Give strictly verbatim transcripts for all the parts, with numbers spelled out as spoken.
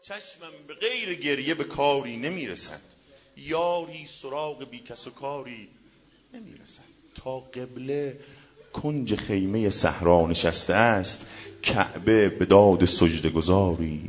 چشمم به غیر گریه به کاری نمیرسد، یاری سراغ بی کس و کاری نمیرسد. تا قبله کنج خیمه صحرا نشسته است، کعبه به داد سجده گذاری.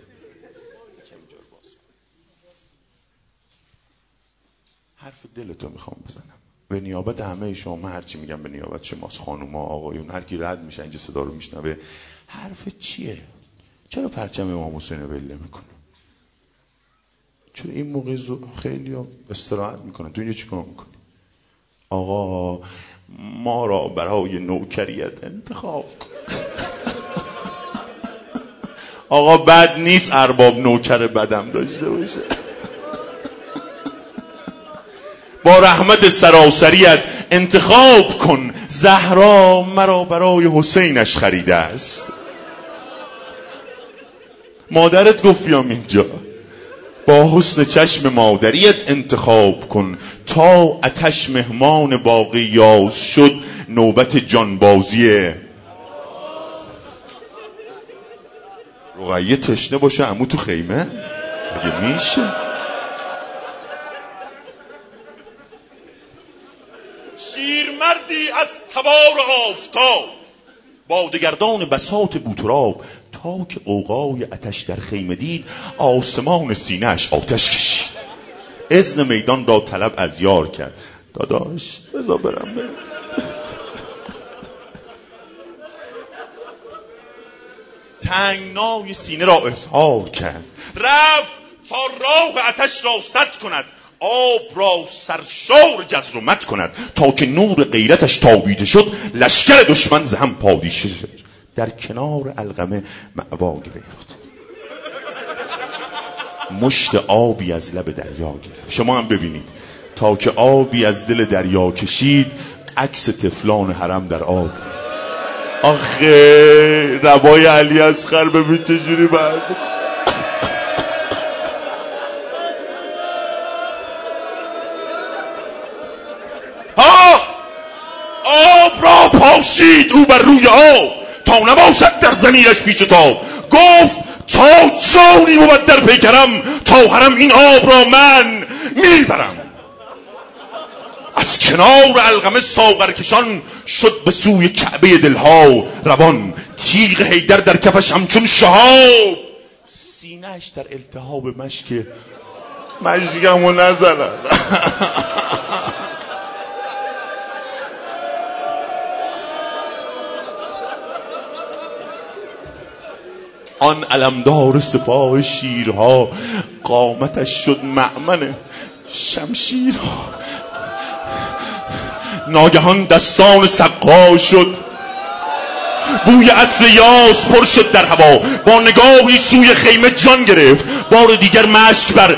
حرف دلتو میخوام بزنم به نیابت همه شما. من هرچی میگم به نیابت شماست، خانوما آقایون، هر کی رد میشه اینجا صدا رو میشنوه. حرف چیه؟ چرا پرچم امام حسین رو بله میکنه؟ چرا این موقع خیلی ها استراحت میکنن؟ تو اینجا چیکار میکنی؟ آقا ما را برای نوکریت انتخاب کن. آقا بد نیست ارباب نوکر بدم داشته باشه. با رحمت سراسریت انتخاب کن، زهرا مرا برای حسینش خریده است. مادرت گفت بیام اینجا. با حسن چشم مادریت انتخاب کن، تا آتش مهمان باقی یاز شد، نوبت جانبازیه. رقیه تشنه باشه عمو تو خیمه اگه میشه. شیرمردی از تبار آفتاب، بادگردان بساط بوتراب، تا که قوقای آتش در خیمه دید، آسمان سینه‌اش آتش کشید. اذن میدان را طلب از یار کرد، داداش بذار برم برم. تنگنای سینه را اظهار کرد، رفت تا راه آتش را سد کند، آب را سرشار جزر و مد کند، تا که نور غیرتش تابیده شد، لشکر دشمن ز هم پادیشه شد. در کنار علقمه مأوا گرفت، مشت آبی از لب دریا گرفت. شما هم ببینید، تا که آبی از دل دریا کشید، عکس طفلان حرم در آب. آخه ربای علی اصغر ببین چجوری بعد ها آب را پاشید او بر روی آب، تا نباشد در ضمیرش پیچ و تاب. گفت تا جانی بود در پیکرم، تا حرم این آب را من میبرم. از کنار علقمه ساغرکشان شد به سوی کعبه دلها روان، تیغ حیدر در کفش همچون شهاب، سینه‌اش در التهاب مشک. مشکمو نزنن. آن علمدار سپاه شیرها، قامتش شد مأمن شمشیرها. ناگهان دستان سقا شد، بوی عطر یاس پر شد در هوا. با نگاهی سوی خیمه جان گرفت، بار دیگر مشک بر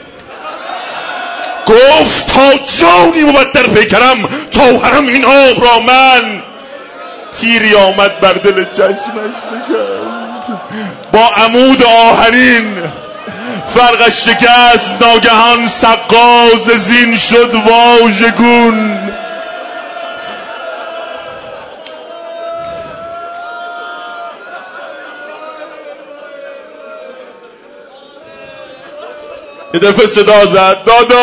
گفت تا جانی بود در پیکرم، تا حرم این آب را من. تیری آمد بر دل چشمش نشست، با عمود آهنین فرقش شکست. ناگهان سقا ز زین شد واژگون، یه دفعه صدا زد، دادا.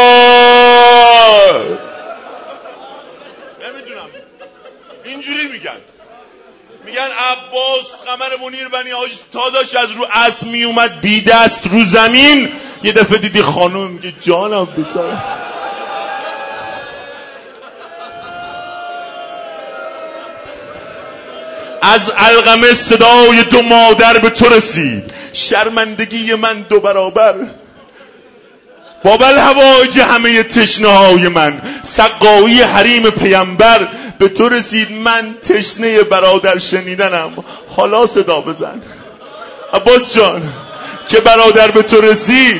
نمیدونم اینجوری میگن میگن عباس قمر منیر بنی حاج تا داشت از رو اسب میومد بی دست رو زمین، یه دفعه دیدی خانوم میگه جانم بزن. از علقمه صدای دو مادر به تو رسید، شرمندگی من دو برابر. بابل هواج همه تشنه های من، سقایی حریم پیامبر به تو رسید. من تشنه برادر شنیدنم، حالا صدا بزن عباس جان که برادر به تو رسید.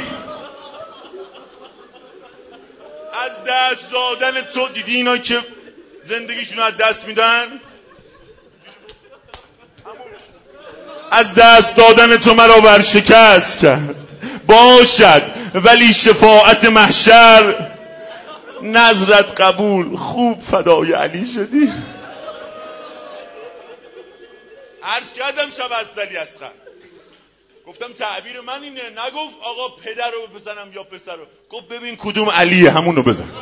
از دست دادن تو دیدی اینا که زندگیشون از دست میدن، از دست دادن تو مرا ورشکست کرد. باشد ولی شفاعت محشر، نظرت قبول، خوب فدای علی شدی. عرض کردم شب از علی اصغر گفتم تعبیر من اینه. نگفت آقا پدر رو بزنم یا پسر رو، گفت ببین کدوم علیه همون رو بزن.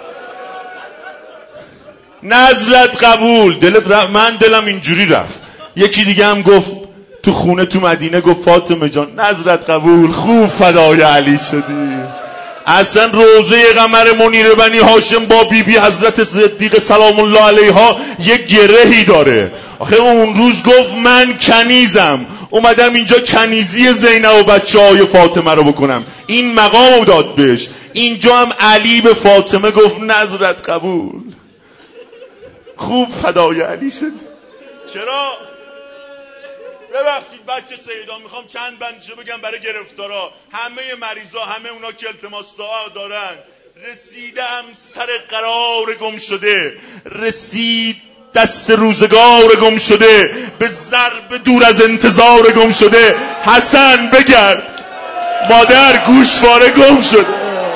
نظرت قبول. دلت رفت؟ من دلم اینجوری رفت. یکی دیگه هم گفت تو خونه تو مدینه، گفت فاطمه جان نظرت قبول، خوب فدای علی شدی. اصلا روضه قمر منیر بنی هاشم با بی بی حضرت صدیقه سلام الله علیها یک گرهی داره. آخه اون روز گفت من کنیزم، اومدم اینجا کنیزی زینب و بچه های فاطمه رو بکنم، این مقام رو داد بهش. اینجا هم علی به فاطمه گفت نظرت قبول، خوب فدای علی شد. چرا؟ ببخشید بچه سیدا، میخوام چند بندشو بگم برای گرفتارا. همه مریضا، همه اونا که التماس دعا دارن، رسیدم سر قرار گم شده، رسید دست روزگار گم شده، به ضرب دور از انتظار گم شده. حسن بگرد، مادر گوشواره گم شده.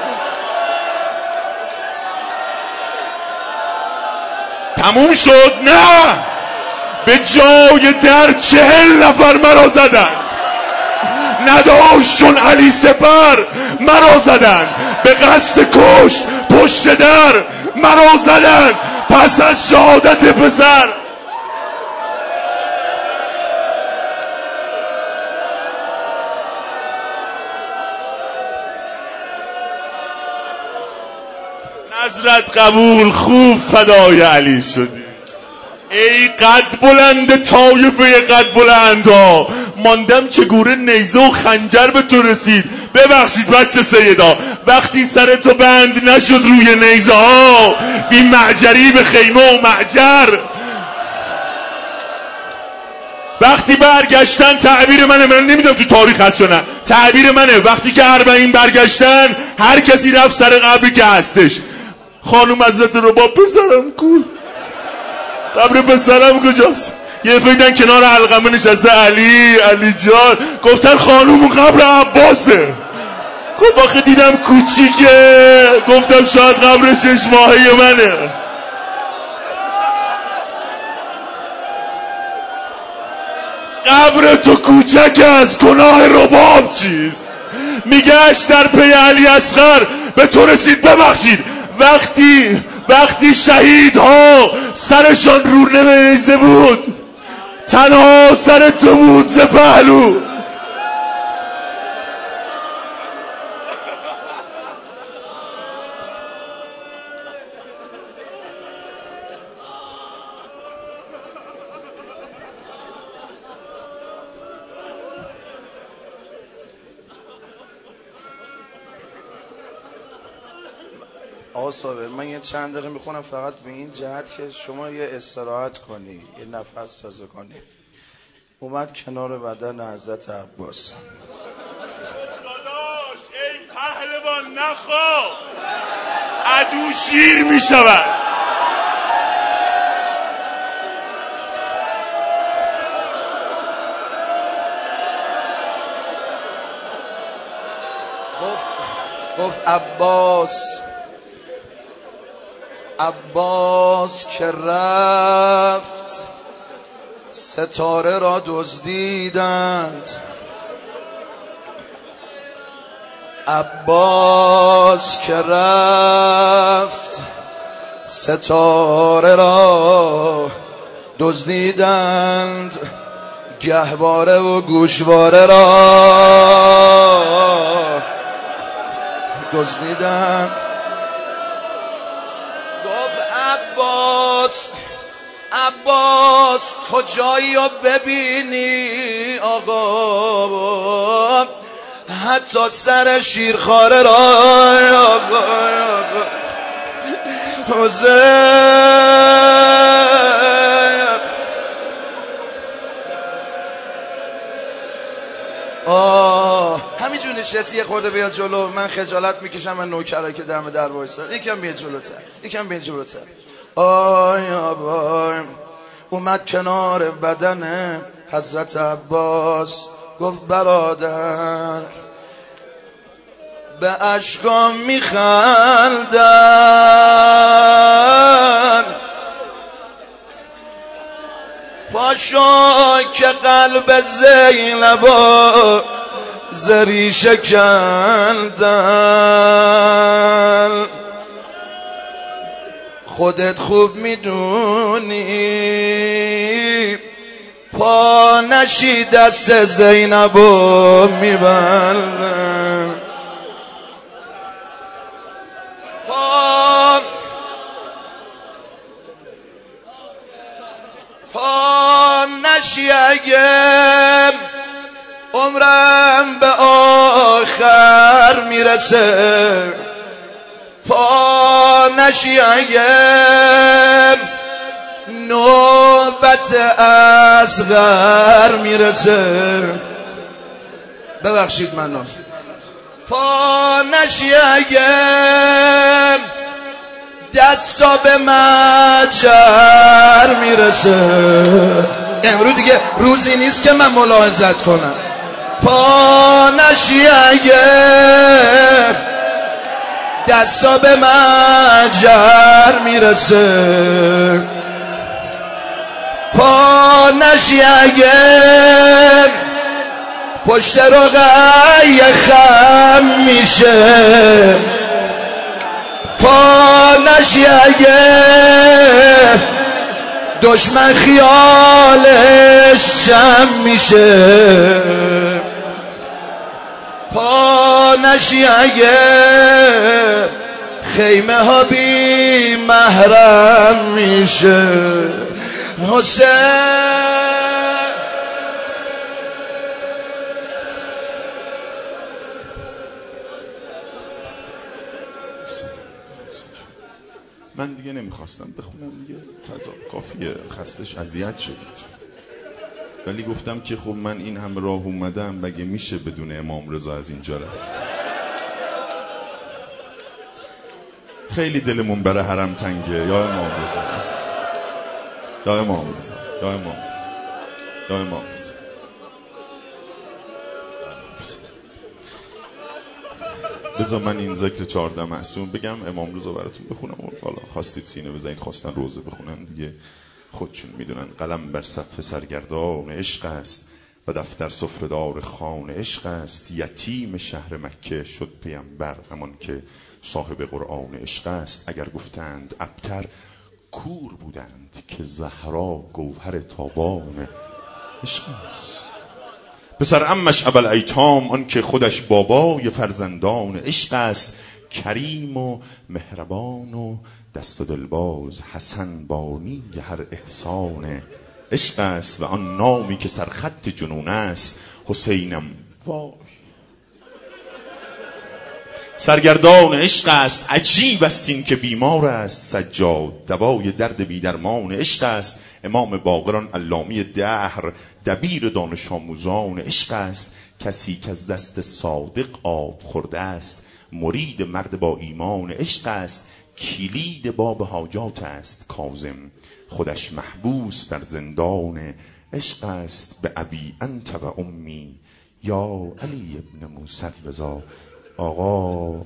تموم شد؟ نه، به جای در چهل نفر مرا زدن، نداشت چون علی سپر مرا زدن، به قصد کشت پشت در مرا زدن، پس از شهادت پسر. نظرت قبول، خوب فدای علی شدی. ای قد بلند طایفه قد بلند ها، ماندم چگونه نیزه و خنجر به تو رسید. ببخشید بچه سیدا، وقتی سر تو بند نشد روی نیزه ها، بی معجری به خیمه و معجر. وقتی برگشتن، تعبیر منه، من نمیدونم تو تاریخ هست یا نه، تعبیر منه، وقتی که اربعین برگشتن، هر کسی رفت سر قبری که هستش. خانوم حضرت رو با پسرم کو، قبر پسرم کجاست؟ یه فکرن کنار علقمه نشسته علی علی جان، گفتن خانوم قبر عباسه. گفت آخه دیدم کوچیکه، گفتم شاید قبر شش ماهه منه. قبر تو کوچک است، گناه رباب چیست؟ میگشت در پی علی اصغر، به تو رسید. ببخشید وقتی وقتی شهیدها سرشان رو نمیزه بود، تنها سر تو بود ز پهلو. آقا صابر، من یه چند دقیقه میخونم فقط به این جهت که شما یه استراحت کنی، یه نفس تازه کنی. اومد کنار بدن حضرت عباس. داداش ای پهلوان نخواه، عدو شیر میشود. گفت گفت عباس عباس که رفت، ستاره را دزدیدند. عباس که رفت، ستاره را دزدیدند، گهواره و گوشواره را دزدیدند. عباس عباس کجایی رو ببینی آقا، حتی سر شیرخواره را حضر. آه همینجور نشستی یه خورده بیاد جلو، من خجالت میکشم من نوکرایی که دم در وایسن. یکم بیاد جلوتر، یکم بیاد جلوتر. آی آبای اومد کنار بدن حضرت عباس، گفت برادر به اشکام میخندن، پاشا که قلب زینبا زری شکندن. خودت خوب میدونی پا نشی دست زینبو میبندن. پا پا نشی اگه عمرم به آخر میرسه. پا نشی اگه نوبت اصغر میرسه. ببخشید منو. پا نشی اگه دستا به مجر میرسه. امروز دیگه روزی نیست که من ملاحظت کنم. پا نشی اگه دستا به مجر میرسه. پا نشی اگه پشت رقیه خم میشه. پا نشی اگه دشمن خیالش شم میشه. پا نشی اگه خیمه ها بی محرم میشه. حسین من دیگه نمیخواستم بخونم دیگه، قضا کافیه، خستش اذیت شدید. ولی گفتم که خب من این هم راه اومدم مگه میشه بدون امام رضا از اینجا رفت. خیلی دلمون برای حرم تنگه. یا امام رضا، یا امام رضا، یا امام رضا، یا امام رضا. بذار من این ذکر چهارده معصوم بگم، امام رضا براتون بخونم. حالا خواستید سینه بزنید، خواستن روزه بخونن دیگه خودشون میدونن. قلم بر صفحه سرگردان عشق است و دفتر سفره‌دار خوان عشق است. یتیم شهر مکه شد پیامبر همان که صاحب قرآن عشق است. اگر گفتند ابتر کور بودند که زهرا گوهر تابان عشق است. پسر عمش ابوالایتام آن که خودش بابای فرزندان عشق است. کریم و مهربان و دست و دلباز حسن بانی هر احسان عشق است. و آن نامی که سرخط جنون است حسینم وای سرگردان عشق است. عجیب است این که بیمار است سجاد دوای درد بیدرمان عشق است. امام باقران علامی دهر دبیر دانش آموزان عشق است. کسی که از دست صادق آب خورده است مرید مرد با ایمان عشق است. کلید باب حاجات است کاظم خودش محبوس در زندان عشق است. به ابی انت و امی یا علی ابن موسی رضا. آقا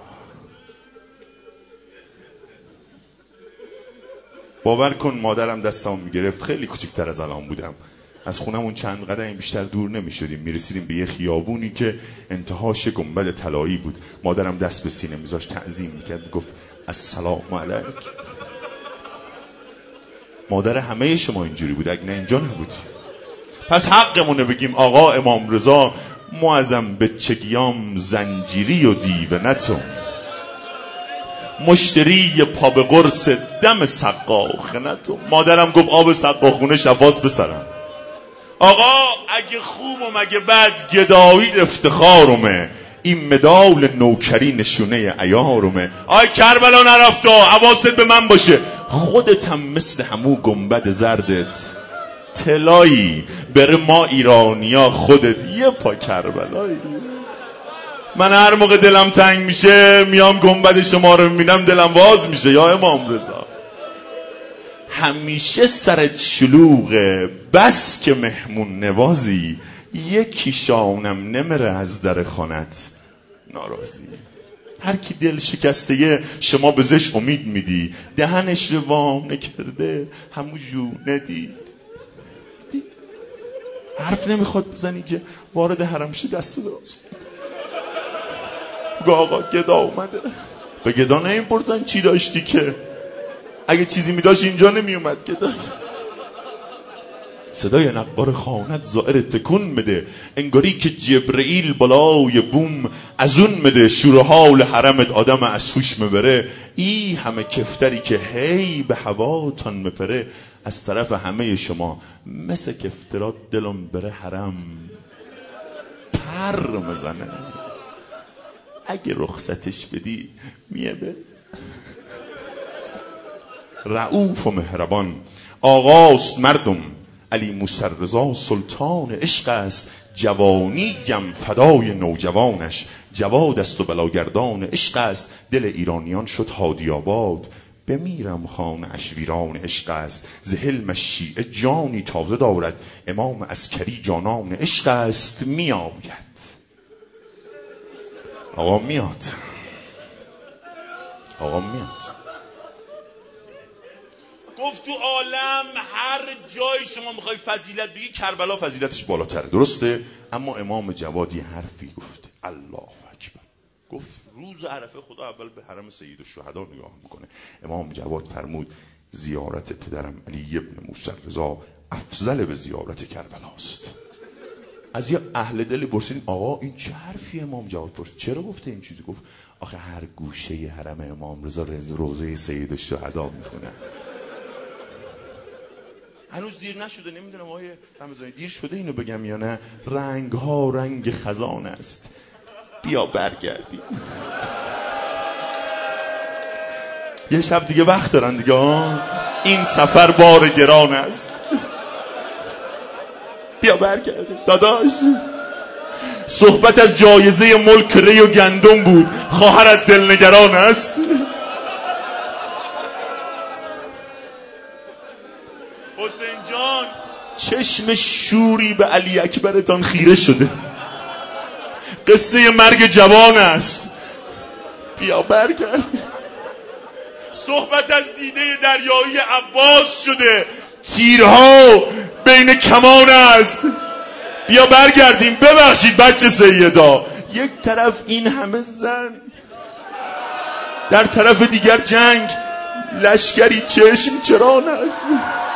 باور کن مادرم دستم میگرفت، خیلی کوچکتر از الان بودم، از خونمون چند قدم بیشتر دور نمیشدیم، میرسیدیم به یه خیابونی که انتهاش گنبد طلایی بود. مادرم دست به سینه میذاشت تعظیم میکرد، گفت السلام علیک. مادر همه شما اینجوری بود، اگه نه اینجا نبودی. پس حقمونه بگیم آقا امام رضا معظم به چگیام زنجیری و دیونتون مشتری پا به قرص دم سقاخنتون. مادرم گفت آب سقاخونه شفاس بسرم. آقا اگه خوبم اگه بد گدایید افتخارمه، این مدال نوکری نشونه عیارمه. آی کربلا نرفتا حواست به من باشه، خودت هم مثل همو گنبد زردت طلایی، بره ما ایرانیا خودت یه پا کربلایی. من هر موقع دلم تنگ میشه میام گنبد شما رو میبینم دلم باز میشه. یا امام رضا همیشه سرت شلوغه بس که مهمون نوازی، یکی شانم نمره از در خانت ناراضی. هر کی دل شکسته شما بزش امید میدی، دهنش رو وام نکرده همو جو ندید. حرف نمیخواد بزنی که وارد حرم شی دست دراز. بگو آقا گدا اومده. به گدا نمی‌پرسن چی داشتی که، اگه چیزی میداشت اینجا نمیومد گدا. صدای نقار خانت زائر تکون بده، انگاری که جبرئیل بالای بوم از اون بده. شور حال حرمت آدم از هوش مبره، ای همه کفتری که هی به هواتان مپره. از طرف همه شما مثل کفترات دلم بره حرم پر مزنه. اگه رخصتش بدی میه بد. رعوف و مهربان آقاست مردم، علی موسی رضا سلطان عشق است. جوانیم فدای نوجوانش، جواد است و بلاگردان عشق است. دل ایرانیان شد هادی آباد، بمیرم خانه اش ویران عشق است. ز حلمش شیعه جانی تازه دارد، امام عسکری جانان عشق است. میآید آقا میاد، آقا میاد. گفت تو عالم هر جای شما میخوای فضیلت بگی کربلا فضیلتش بالاتره، درسته؟ اما امام جوادی حرفی گفته، الله اکبر. گفت روز عرفه خدا اول به حرم سید الشهدا نگاه میکنه. امام جواد فرمود زیارت پدرم علی ابن موسی رضا افضل به زیارت کربلاست. از یه اهل دلی پرسید آقا این چه حرفی؟ امام جواد پرسید چرا گفته این چیزی؟ گفت آخه هر گوشه حرم امام رضا روضه سید الشهدا میخونه. هنوز دیر نشده، نمیدونم آقای رمضانی دیر شده اینو بگم یا نه. رنگ ها رنگ خزان است، بیا برگردیم. یه شب دیگه وقت دارن دیگه، این سفر بار گران است، بیا برگردیم داداش. صحبت از جایزه ملک ری و گندم بود، خواهرت دلنگران است. حسین جان چشم شوری به علی اکبرتان خیره شده، قصه مرگ جوان است، بیا برگرد. صحبت از دیده دریایی عباس شده، تیرها بین کمان است، بیا برگردیم. ببخشید بچه سیدا، یک طرف این همه زن، در طرف دیگر جنگ، لشکری چشم چران است.